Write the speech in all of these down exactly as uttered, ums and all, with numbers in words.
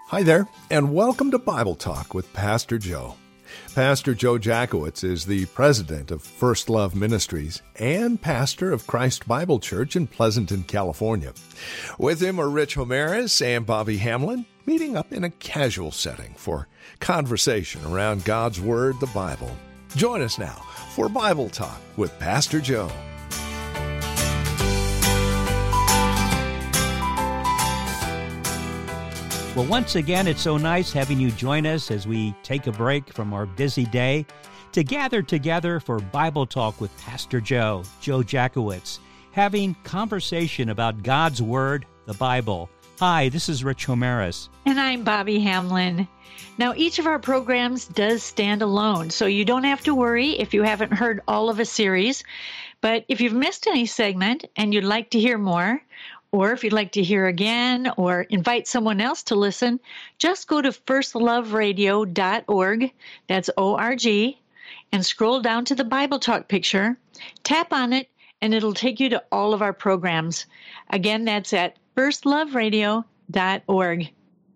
Hi there, and welcome to Bible Talk with Pastor Joe. Pastor Joe Jackowitz is the president of First Love Ministries and pastor of Christ Bible Church in Pleasanton, California. With him are Rich Homeres and Bobby Hamlin, meeting up in a casual setting for conversation around God's Word, the Bible. Join us now for Bible Talk with Pastor Joe. Well, once again, it's so nice having you join us as we take a break from our busy day to gather together for Bible Talk with Pastor Joe, Joe Jackowitz, having conversation about God's Word, the Bible. Hi, this is Rich Homeres. And I'm Bobby Hamlin. Now, each of our programs does stand alone, so you don't have to worry if you haven't heard all of a series. But if you've missed any segment and you'd like to hear more, or if you'd like to hear again or invite someone else to listen, just go to first love radio dot org, that's O R G, and scroll down to the Bible Talk picture, tap on it, and it'll take you to all of our programs. Again, that's at first love radio dot org.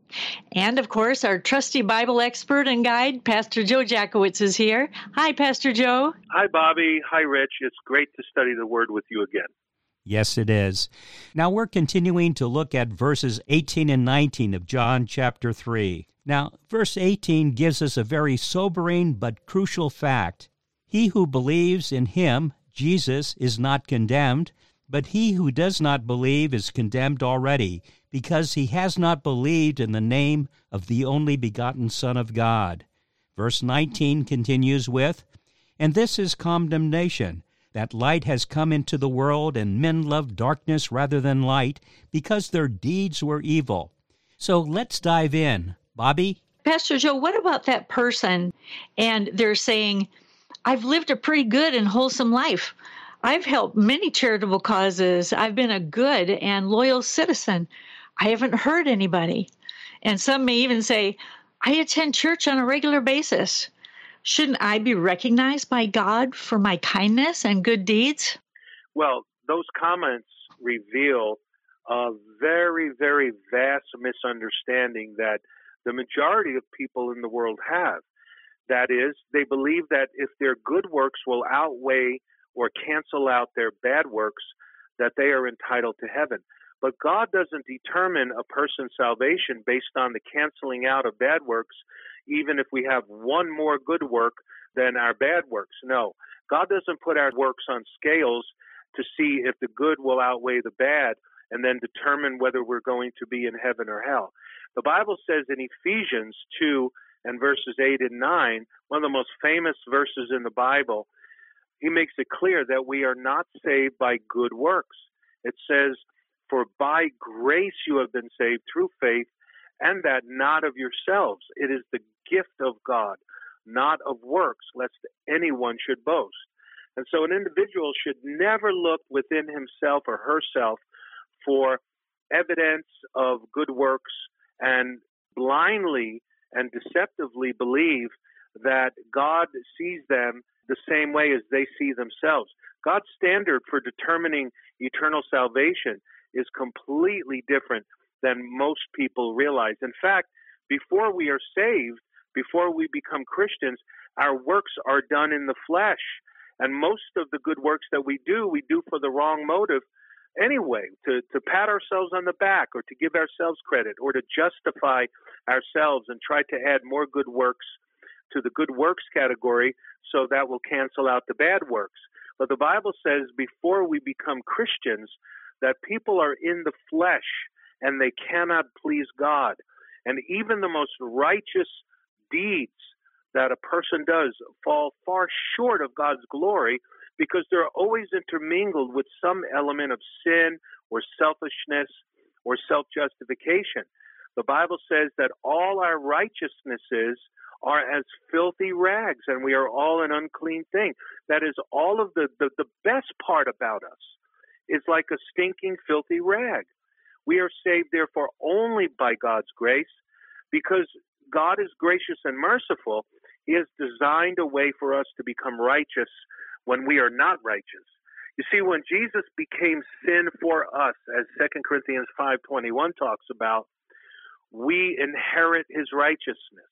And, of course, our trusty Bible expert and guide, Pastor Joe Jackowitz, is here. Hi, Pastor Joe. Hi, Bobby. Hi, Rich. It's great to study the Word with you again. Yes, it is. Now, we're continuing to look at verses eighteen and nineteen of John chapter three. Now, verse eighteen gives us a very sobering but crucial fact. He who believes in him, Jesus, is not condemned, but he who does not believe is condemned already, because he has not believed in the name of the only begotten Son of God. Verse nineteen continues with, "And this is condemnation, that light has come into the world, and men love darkness rather than light, because their deeds were evil." So let's dive in. Bobby? Pastor Joe, what about that person? And they're saying, I've lived a pretty good and wholesome life. I've helped many charitable causes. I've been a good and loyal citizen. I haven't hurt anybody. And some may even say, I attend church on a regular basis. Shouldn't I be recognized by God for my kindness and good deeds? Well, those comments reveal a very, very vast misunderstanding that the majority of people in the world have. That is, they believe that if their good works will outweigh or cancel out their bad works, that they are entitled to heaven. But God doesn't determine a person's salvation based on the canceling out of bad works, even if we have one more good work than our bad works. No, God doesn't put our works on scales to see if the good will outweigh the bad and then determine whether we're going to be in heaven or hell. The Bible says in Ephesians two and verses eight and nine, one of the most famous verses in the Bible, he makes it clear that we are not saved by good works. It says, "For by grace you have been saved through faith, and that not of yourselves. It is the gift of God, not of works, lest anyone should boast." And so an individual should never look within himself or herself for evidence of good works and blindly and deceptively believe that God sees them the same way as they see themselves. God's standard for determining eternal salvation is completely different than most people realize. In fact, before we are saved, before we become Christians, our works are done in the flesh. And most of the good works that we do, we do for the wrong motive anyway, to, to pat ourselves on the back or to give ourselves credit or to justify ourselves and try to add more good works to the good works category so that will cancel out the bad works. But the Bible says before we become Christians that people are in the flesh and they cannot please God. And even the most righteous deeds that a person does fall far short of God's glory because they're always intermingled with some element of sin or selfishness or self-justification. The Bible says that all our righteousnesses are as filthy rags, and we are all an unclean thing. That is, all of the, the, the best part about us is like a stinking, filthy rag. We are saved, therefore, only by God's grace, because God is gracious and merciful. He has designed a way for us to become righteous when we are not righteous. You see, when Jesus became sin for us, as Second Corinthians five twenty-one talks about, we inherit his righteousness.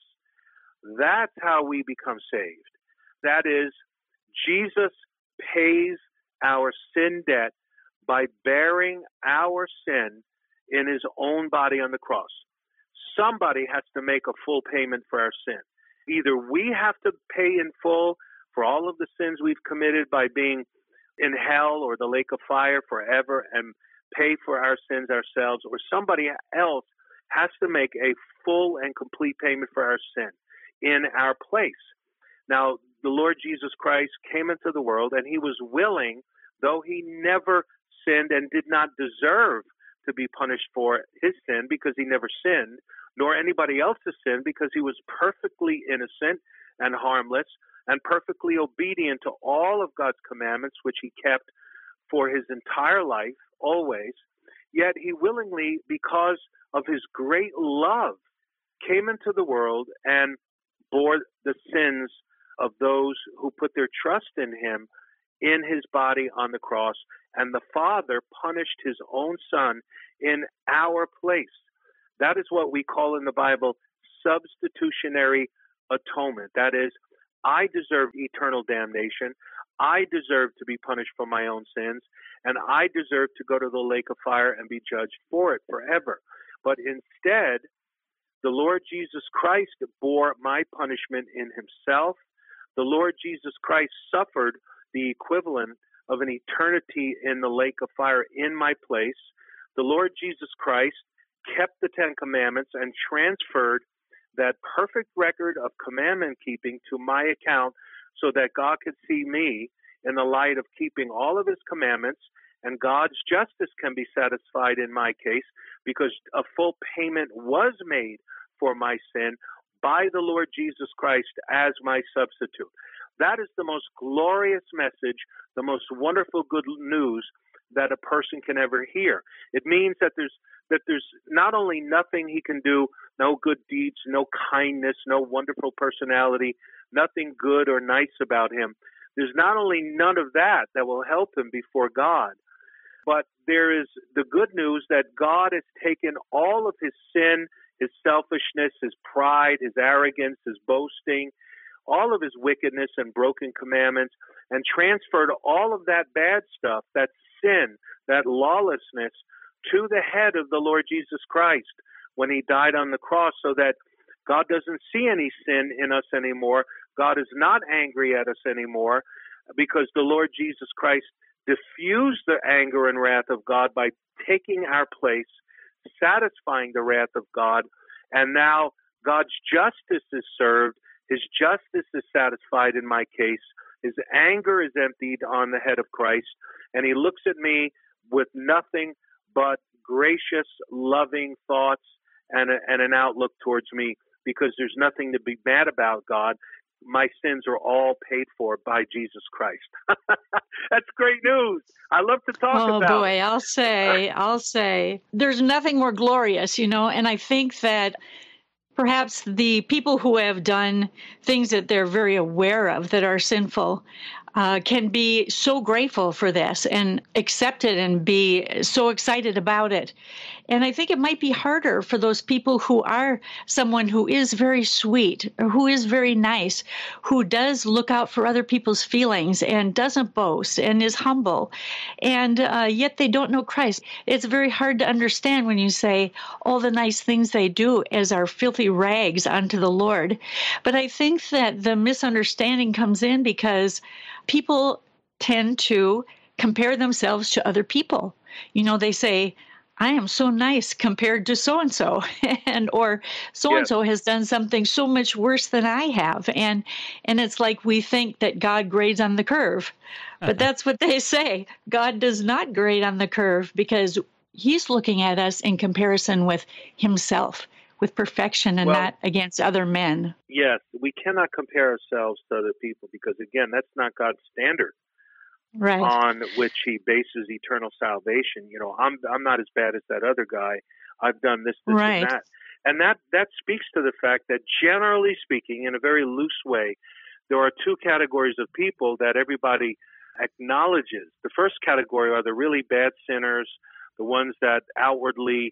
That's how we become saved. That is, Jesus pays our sin debt by bearing our sin in his own body on the cross. Somebody has to make a full payment for our sin. Either we have to pay in full for all of the sins we've committed by being in hell or the lake of fire forever and pay for our sins ourselves, or somebody else has to make a full and complete payment for our sin in our place. Now, the Lord Jesus Christ came into the world, and he was willing, though he never sinned and did not deserve to be punished for his sin because he never sinned, nor anybody else's sin because he was perfectly innocent and harmless and perfectly obedient to all of God's commandments, which he kept for his entire life, always. Yet he willingly, because of his great love, came into the world and bore the sins of those who put their trust in him in his body on the cross. And the Father punished his own Son in our place. That is what we call in the Bible substitutionary atonement. That is, I deserve eternal damnation. I deserve to be punished for my own sins, and I deserve to go to the lake of fire and be judged for it forever. But instead, the Lord Jesus Christ bore my punishment in himself. The Lord Jesus Christ suffered the equivalent of an eternity in the lake of fire in my place. The Lord Jesus Christ kept the Ten Commandments and transferred that perfect record of commandment keeping to my account so that God could see me in the light of keeping all of his commandments, and God's justice can be satisfied in my case because a full payment was made for my sin by the Lord Jesus Christ as my substitute. That is the most glorious message, the most wonderful good news that a person can ever hear. It means that there's that there's not only nothing he can do, no good deeds, no kindness, no wonderful personality, nothing good or nice about him. There's not only none of that that will help him before God, but there is the good news that God has taken all of his sin, his selfishness, his pride, his arrogance, his boasting, all of his wickedness and broken commandments, and transferred all of that bad stuff, that sin, that lawlessness, to the head of the Lord Jesus Christ when he died on the cross, so that God doesn't see any sin in us anymore. God is not angry at us anymore because the Lord Jesus Christ diffused the anger and wrath of God by taking our place, satisfying the wrath of God, and now God's justice is served. His justice is satisfied in my case. His anger is emptied on the head of Christ, and he looks at me with nothing but gracious, loving thoughts and, a, and an outlook towards me, because there's nothing to be mad about God. My sins are all paid for by Jesus Christ. That's great news. I love to talk oh, about boy, it. I'll say, I'll say, there's nothing more glorious, you know, and I think that perhaps the people who have done things that they're very aware of that are sinful uh, can be so grateful for this and accept it and be so excited about it. And I think it might be harder for those people who are someone who is very sweet, or who is very nice, who does look out for other people's feelings and doesn't boast and is humble, and uh, yet they don't know Christ. It's very hard to understand when you say all the nice things they do as our filthy rags unto the Lord. But I think that the misunderstanding comes in because people tend to compare themselves to other people. You know, they say, I am so nice compared to so-and-so, and or so-and-so yes. has done something so much worse than I have. And and it's like we think that God grades on the curve. But that's what they say. God does not grade on the curve because he's looking at us in comparison with himself, with perfection and well, not against other men. Yes, we cannot compare ourselves to other people because, again, that's not God's standard. Right. On which he bases eternal salvation. You know, I'm I'm not as bad as that other guy. I've done this, this, right. and that. And that, that speaks to the fact that, generally speaking, in a very loose way, there are two categories of people that everybody acknowledges. The first category are the really bad sinners, the ones that outwardly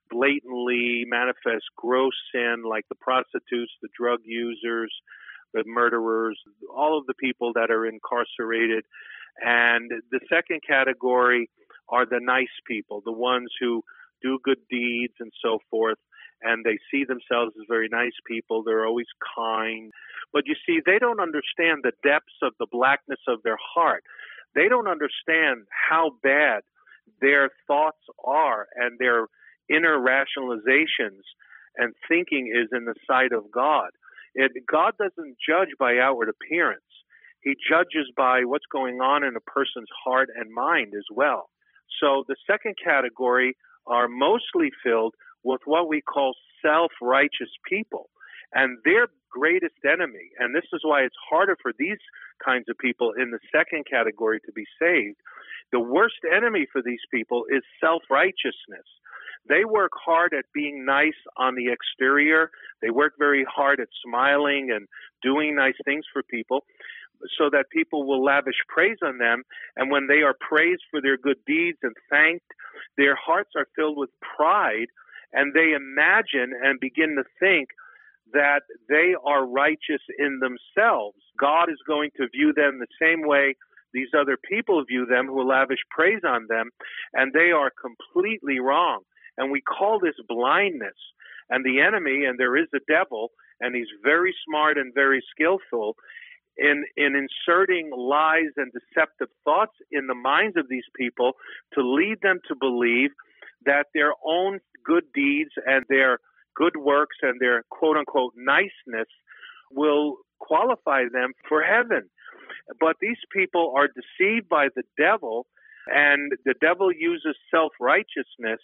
blatantly manifest gross sin, like the prostitutes, the drug users, the murderers, all of the people that are incarcerated. And the second category are the nice people, the ones who do good deeds and so forth, and they see themselves as very nice people. They're always kind. But you see, they don't understand the depths of the blackness of their heart. They don't understand how bad their thoughts are and their inner rationalizations and thinking is in the sight of God. It, God doesn't judge by outward appearance. He judges by what's going on in a person's heart and mind as well. So the second category are mostly filled with what we call self-righteous people. And their greatest enemy, and this is why it's harder for these kinds of people in the second category to be saved, the worst enemy for these people is self-righteousness. They work hard at being nice on the exterior. They work very hard at smiling and doing nice things for people so that people will lavish praise on them. And when they are praised for their good deeds and thanked, their hearts are filled with pride, and they imagine and begin to think that they are righteous in themselves. God is going to view them the same way these other people view them who lavish praise on them, and they are completely wrong. And we call this blindness. And the enemy, and there is a devil, and he's very smart and very skillful in, in inserting lies and deceptive thoughts in the minds of these people to lead them to believe that their own good deeds and their good works and their quote-unquote niceness will qualify them for heaven. But these people are deceived by the devil, and the devil uses self-righteousness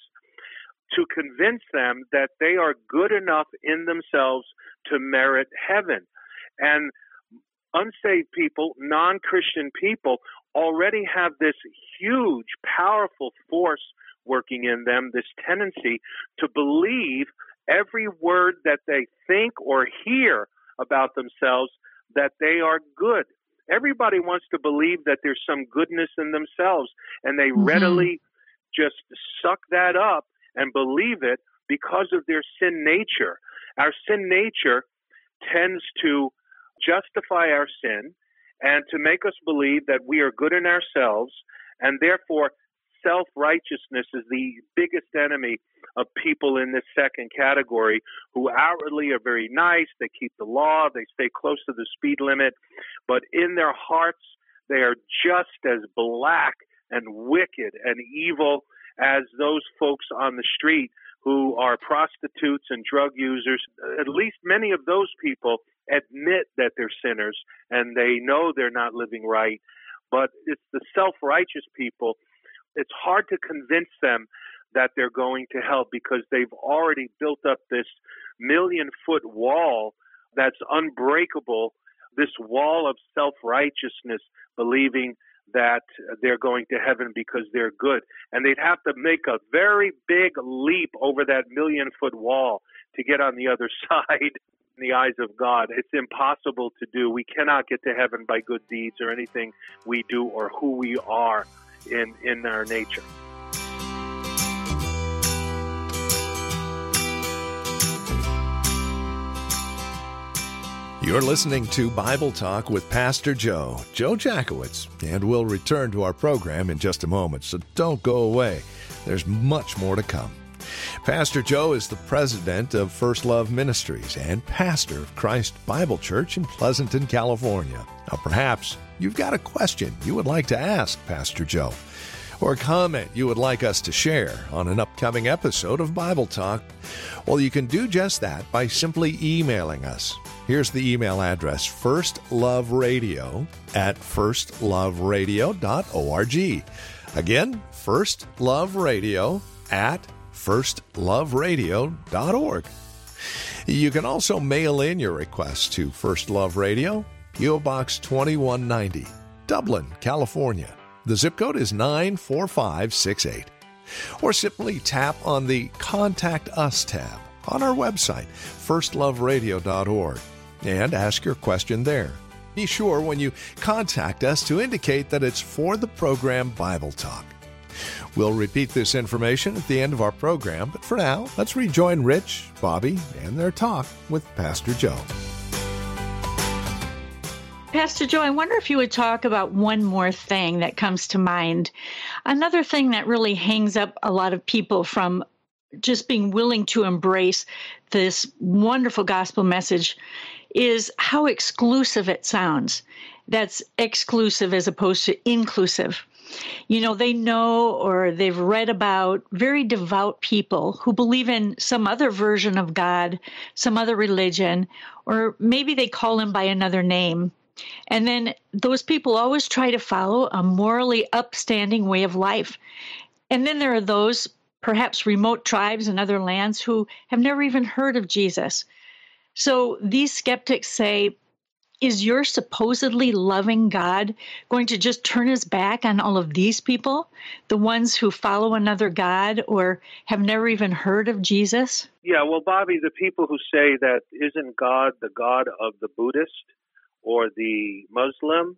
to convince them that they are good enough in themselves to merit heaven. And unsaved people, non-Christian people, already have this huge, powerful force working in them, this tendency to believe every word that they think or hear about themselves, that they are good. Everybody wants to believe that there's some goodness in themselves, and they mm-hmm. readily just suck that up and believe it because of their sin nature. Our sin nature tends to justify our sin and to make us believe that we are good in ourselves, and therefore self-righteousness is the biggest enemy of people in this second category who outwardly are very nice, they keep the law, they stay close to the speed limit, but in their hearts they are just as black and wicked and evil as those folks on the street who are prostitutes and drug users. At least many of those people admit that they're sinners and they know they're not living right, but it's the self-righteous people. It's hard to convince them that they're going to hell because they've already built up this million-foot wall that's unbreakable, this wall of self-righteousness, believing that they're going to heaven because they're good. And they'd have to make a very big leap over that million-foot wall to get on the other side in the eyes of God. It's impossible to do. We cannot get to heaven by good deeds or anything we do or who we are in, in our nature. You're listening to Bible Talk with Pastor Joe, Joe Jackowitz, and we'll return to our program in just a moment, so don't go away. There's much more to come. Pastor Joe is the president of First Love Ministries and pastor of Christ Bible Church in Pleasanton, California. Now, perhaps you've got a question you would like to ask Pastor Joe, or a comment you would like us to share on an upcoming episode of Bible Talk. Well, you can do just that by simply emailing us. Here's the email address, firstloveradio at firstloveradio dot org. Again, firstloveradio at firstloveradio dot org. You can also mail in your request to First Love Radio, P O Box twenty-one ninety, Dublin, California. The zip code is nine four five six eight. Or simply tap on the Contact Us tab on our website, first love radio dot org, and ask your question there. Be sure when you contact us to indicate that it's for the program Bible Talk. We'll repeat this information at the end of our program, but for now, let's rejoin Rich, Bobby, and their talk with Pastor Joe. Pastor Joe, I wonder if you would talk about one more thing that comes to mind. Another thing that really hangs up a lot of people from just being willing to embrace this wonderful gospel message is how exclusive it sounds. That's exclusive as opposed to inclusive. You know, they know or they've read about very devout people who believe in some other version of God, some other religion, or maybe they call him by another name. And then those people always try to follow a morally upstanding way of life. And then there are those, perhaps remote tribes in other lands, who have never even heard of Jesus. So these skeptics say, is your supposedly loving God going to just turn his back on all of these people, the ones who follow another God or have never even heard of Jesus? Yeah, well, Bobby, the people who say that isn't God the God of the Buddhist or the Muslim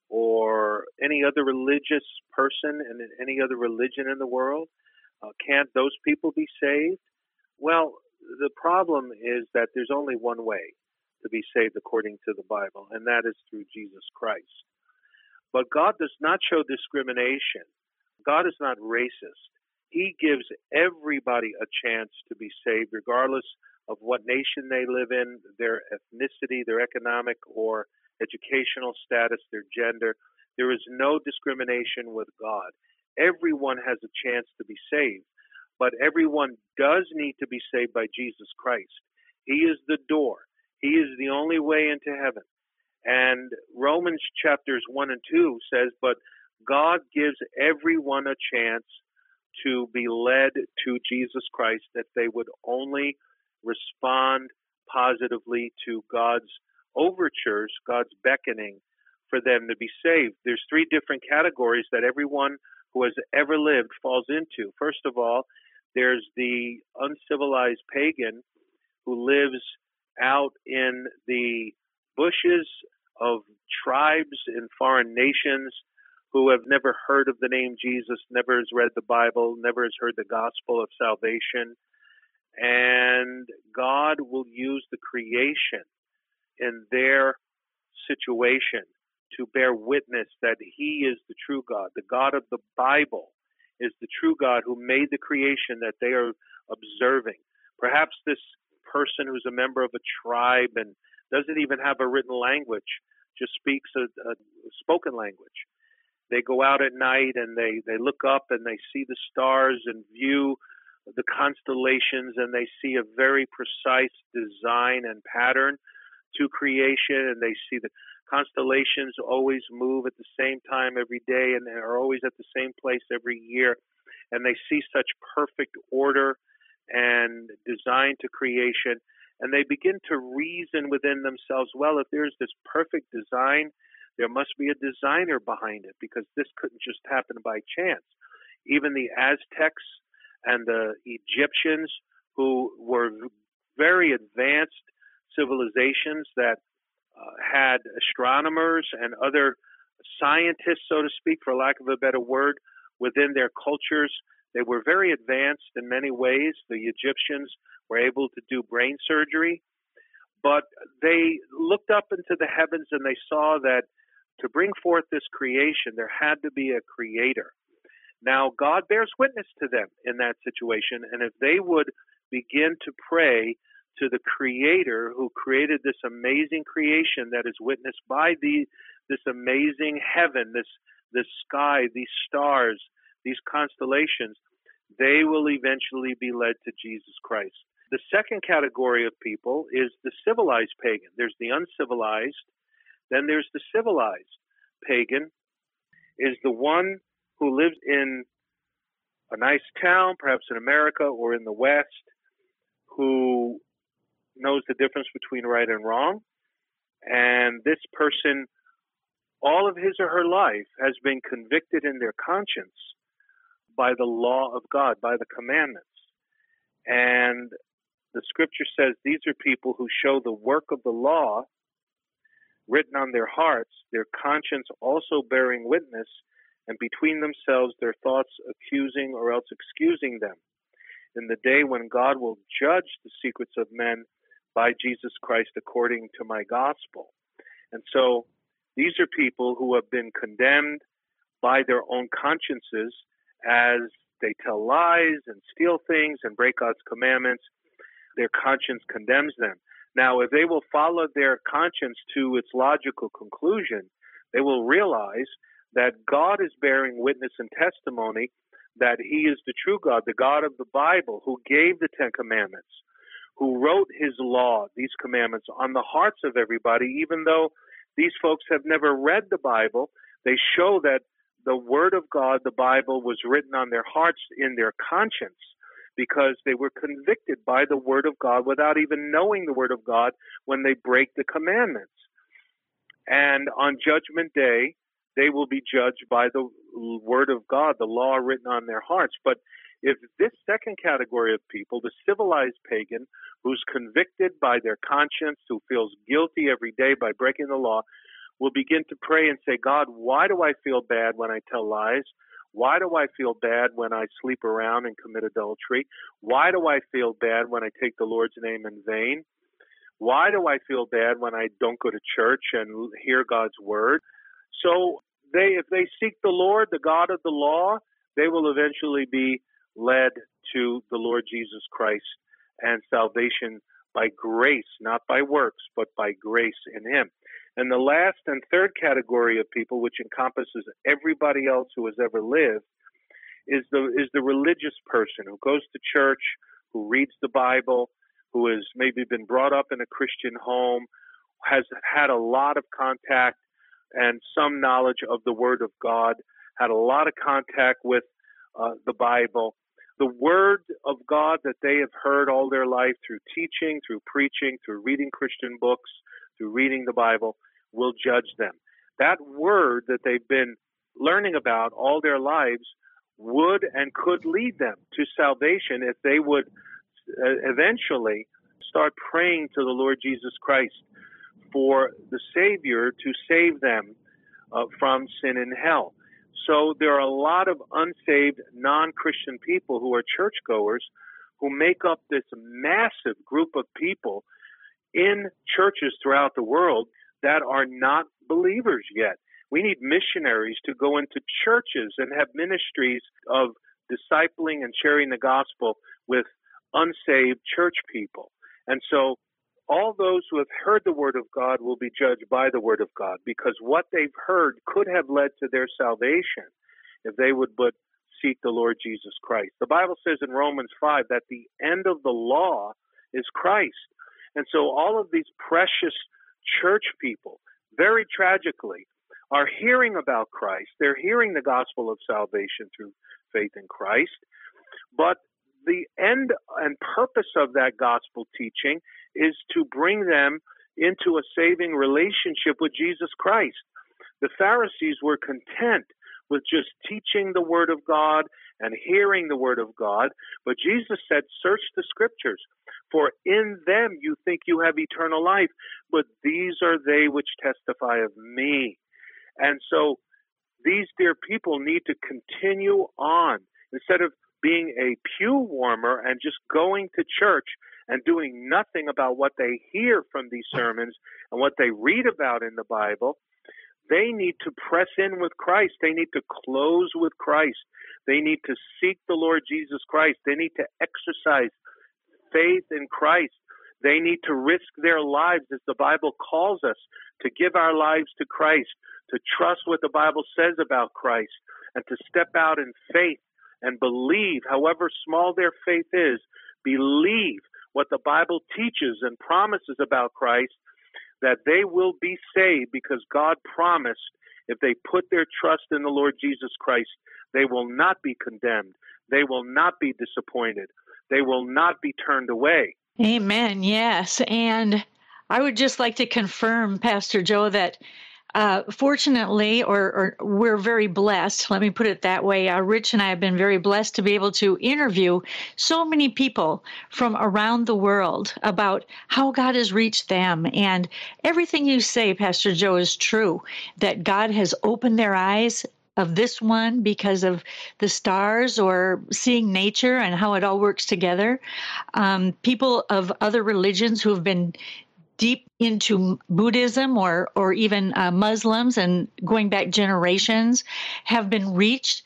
or any other religious person in any other religion in the world, uh, can't those people be saved? Well, the problem is that there's only one way to be saved according to the Bible, and that is through Jesus Christ. But God does not show discrimination. God is not racist. He gives everybody a chance to be saved, regardless of what nation they live in, their ethnicity, their economic or educational status, their gender. There is no discrimination with God. Everyone has a chance to be saved, but everyone does need to be saved by Jesus Christ. He is the door. He is the only way into heaven. And Romans chapters one and two says, but God gives everyone a chance to be led to Jesus Christ if they would only respond positively to God's overtures, God's beckoning for them to be saved. There's three different categories that everyone who has ever lived falls into. First of all, there's the uncivilized pagan who lives out in the bushes of tribes in foreign nations who have never heard of the name Jesus, never has read the Bible, never has heard the gospel of salvation. And God will use the creation in their situation to bear witness that he is the true God. The God of the Bible is the true God who made the creation that they are observing. Perhaps this person who's a member of a tribe and doesn't even have a written language, just speaks a, a spoken language. They go out at night and they, they look up and they see the stars and view the constellations, and they see a very precise design and pattern to creation, and they see the constellations always move at the same time every day and are always at the same place every year, and they see such perfect order and design to creation, and they begin to reason within themselves, well, if there's this perfect design, there must be a designer behind it, because this couldn't just happen by chance. Even the Aztecs and the Egyptians, who were very advanced civilizations that uh, had astronomers and other scientists, so to speak, for lack of a better word, within their cultures. They were very advanced in many ways. The Egyptians were able to do brain surgery, but they looked up into the heavens and they saw that to bring forth this creation, there had to be a creator. Now, God bears witness to them in that situation, and if they would begin to pray to the creator who created this amazing creation that is witnessed by the, this amazing heaven, this, this sky, these stars, these constellations, they will eventually be led to Jesus Christ. The second category of people is the civilized pagan. There's the uncivilized, then there's the civilized pagan, is the one who lives in a nice town, perhaps in America or in the West, who knows the difference between right and wrong. And this person, all of his or her life, has been convicted in their conscience by the law of God, by the commandments. And the scripture says these are people who show the work of the law written on their hearts, their conscience also bearing witness, and between themselves their thoughts accusing or else excusing them, in the day when God will judge the secrets of men by Jesus Christ according to my gospel. And so these are people who have been condemned by their own consciences as they tell lies and steal things and break God's commandments. Their conscience condemns them. Now, if they will follow their conscience to its logical conclusion, they will realize that God is bearing witness and testimony that he is the true God, the God of the Bible, who gave the Ten Commandments, who wrote his law, these commandments, on the hearts of everybody. Even though these folks have never read the Bible, they show that the Word of God, the Bible, was written on their hearts in their conscience, because they were convicted by the Word of God without even knowing the Word of God when they break the commandments. And on Judgment Day, they will be judged by the Word of God, the law written on their hearts. But if this second category of people, the civilized pagan, who's convicted by their conscience, who feels guilty every day by breaking the law, will begin to pray and say, God, why do I feel bad when I tell lies? Why do I feel bad when I sleep around and commit adultery? Why do I feel bad when I take the Lord's name in vain? Why do I feel bad when I don't go to church and hear God's word? So they, if they seek the Lord, the God of the law, they will eventually be led to the Lord Jesus Christ and salvation by grace, not by works, but by grace in him. And the last and third category of people, which encompasses everybody else who has ever lived, is the is the religious person who goes to church, who reads the Bible, who has maybe been brought up in a Christian home, has had a lot of contact and some knowledge of the Word of God, had a lot of contact with uh, the Bible. The Word of God that they have heard all their life through teaching, through preaching, through reading Christian books, through reading the Bible, will judge them. That word that they've been learning about all their lives would and could lead them to salvation if they would uh, eventually start praying to the Lord Jesus Christ for the Savior to save them uh, from sin and hell. So there are a lot of unsaved, non-Christian people who are churchgoers who make up this massive group of people in churches throughout the world that are not believers yet. We need missionaries to go into churches and have ministries of discipling and sharing the gospel with unsaved church people. And so all those who have heard the Word of God will be judged by the Word of God, because what they've heard could have led to their salvation if they would but seek the Lord Jesus Christ. The Bible says in Romans five that the end of the law is Christ. And so all of these precious church people, very tragically, are hearing about Christ. They're hearing the gospel of salvation through faith in Christ. But the end and purpose of that gospel teaching is to bring them into a saving relationship with Jesus Christ. The Pharisees were content with just teaching the Word of God and hearing the Word of God, but Jesus said, search the Scriptures, for in them you think you have eternal life, but these are they which testify of me. And so these dear people need to continue on. Instead of being a pew warmer and just going to church and doing nothing about what they hear from these sermons and what they read about in the Bible, they need to press in with Christ. They need to close with Christ. They need to seek the Lord Jesus Christ. They need to exercise faith in Christ. They need to risk their lives, as the Bible calls us, to give our lives to Christ, to trust what the Bible says about Christ, and to step out in faith and believe, however small their faith is, believe what the Bible teaches and promises about Christ, that they will be saved, because God promised if they put their trust in the Lord Jesus Christ, they will not be condemned. They will not be disappointed. They will not be turned away. Amen. Yes. And I would just like to confirm, Pastor Joe, that Uh, fortunately, or, or we're very blessed, let me put it that way. Uh, Rich and I have been very blessed to be able to interview so many people from around the world about how God has reached them. And everything you say, Pastor Joe, is true, that God has opened their eyes of this one because of the stars or seeing nature and how it all works together. Um, people of other religions who have been deep into Buddhism or or even uh, Muslims and going back generations have been reached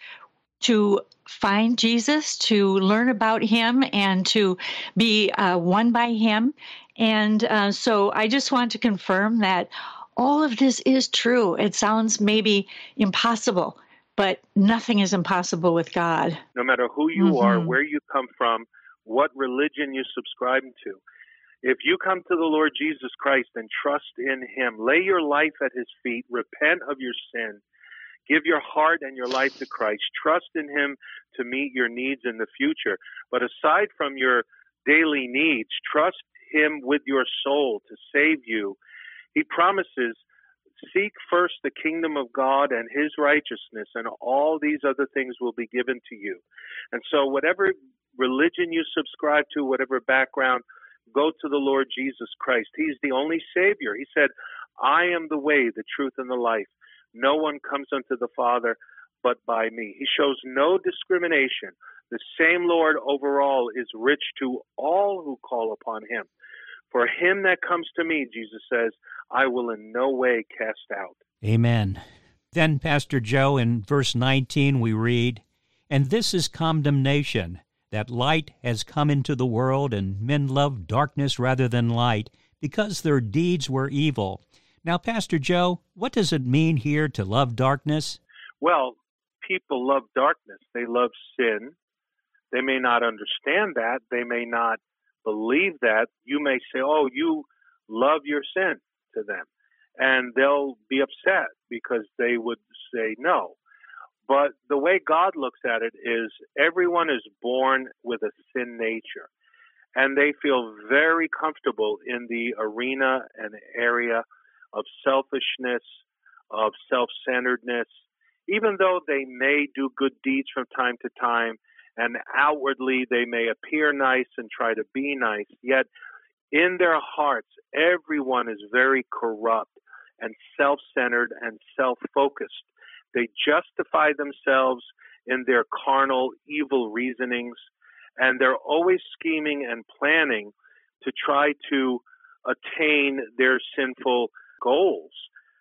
to find Jesus, to learn about him, and to be uh, won by him. And uh, so I just want to confirm that all of this is true. It sounds maybe impossible, but nothing is impossible with God. No matter who you mm-hmm. are, where you come from, what religion you subscribe to, if you come to the Lord Jesus Christ and trust in him, lay your life at his feet, repent of your sin, give your heart and your life to Christ, trust in him to meet your needs in the future. But aside from your daily needs, trust him with your soul to save you. He promises, seek first the kingdom of God and his righteousness, and all these other things will be given to you. And so whatever religion you subscribe to, whatever background, go to the Lord Jesus Christ. He's the only Savior. He said, I am the way, the truth, and the life. No one comes unto the Father but by me. He shows no discrimination. The same Lord over all is rich to all who call upon him. For him that comes to me, Jesus says, I will in no way cast out. Amen. Then, Pastor Joe, in verse nineteen we read, And this is condemnation, that light has come into the world, and men love darkness rather than light, because their deeds were evil. Now, Pastor Joe, what does it mean here to love darkness? Well, people love darkness. They love sin. They may not understand that. They may not believe that. You may say, oh, you love your sin to them. And they'll be upset because they would say no. But the way God looks at it is everyone is born with a sin nature. And they feel very comfortable in the arena and area of selfishness, of self-centeredness, even though they may do good deeds from time to time, and outwardly they may appear nice and try to be nice, yet in their hearts, everyone is very corrupt and self-centered and self-focused. They justify themselves in their carnal, evil reasonings, and they're always scheming and planning to try to attain their sinful goals.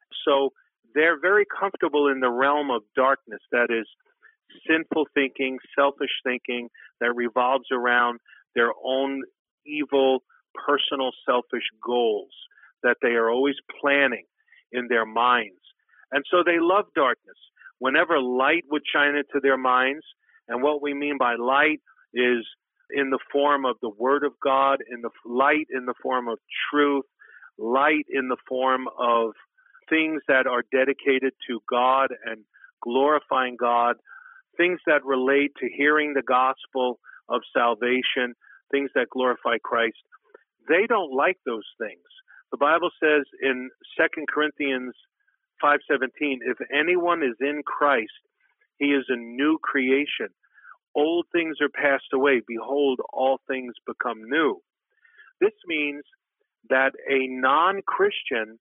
So they're very comfortable in the realm of darkness, that is, sinful thinking, selfish thinking that revolves around their own evil, personal, selfish goals that they are always planning in their minds. And so they love darkness. Whenever light would shine into their minds, and what we mean by light is in the form of the Word of God, in the light in the form of truth, light in the form of things that are dedicated to God and glorifying God, things that relate to hearing the gospel of salvation, things that glorify Christ. They don't like those things. The Bible says in Second Corinthians five seventeen, if anyone is in Christ, he is a new creation. Old things are passed away. Behold, all things become new. This means that a non-Christian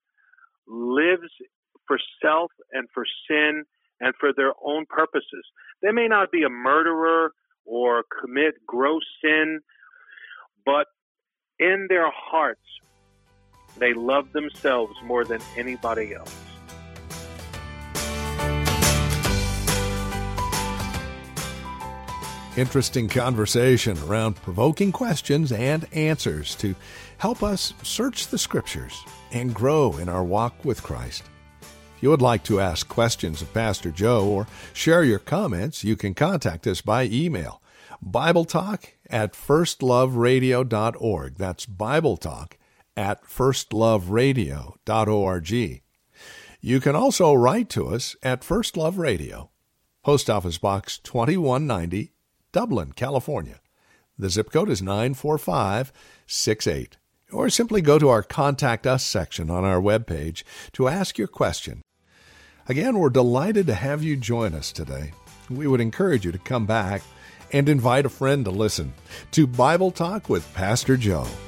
lives for self and for sin and for their own purposes. They may not be a murderer or commit gross sin, but in their hearts, they love themselves more than anybody else. Interesting conversation around provoking questions and answers to help us search the Scriptures and grow in our walk with Christ. If you would like to ask questions of Pastor Joe or share your comments, you can contact us by email, BibleTalk at first love radio dot org. That's BibleTalk at first love radio dot org. You can also write to us at First Love Radio, Post Office Box twenty-one ninety, Dublin, California. The zip code is nine four five six eight. Or simply go to our Contact Us section on our webpage to ask your question. Again, we're delighted to have you join us today. We would encourage you to come back and invite a friend to listen to Bible Talk with Pastor Joe.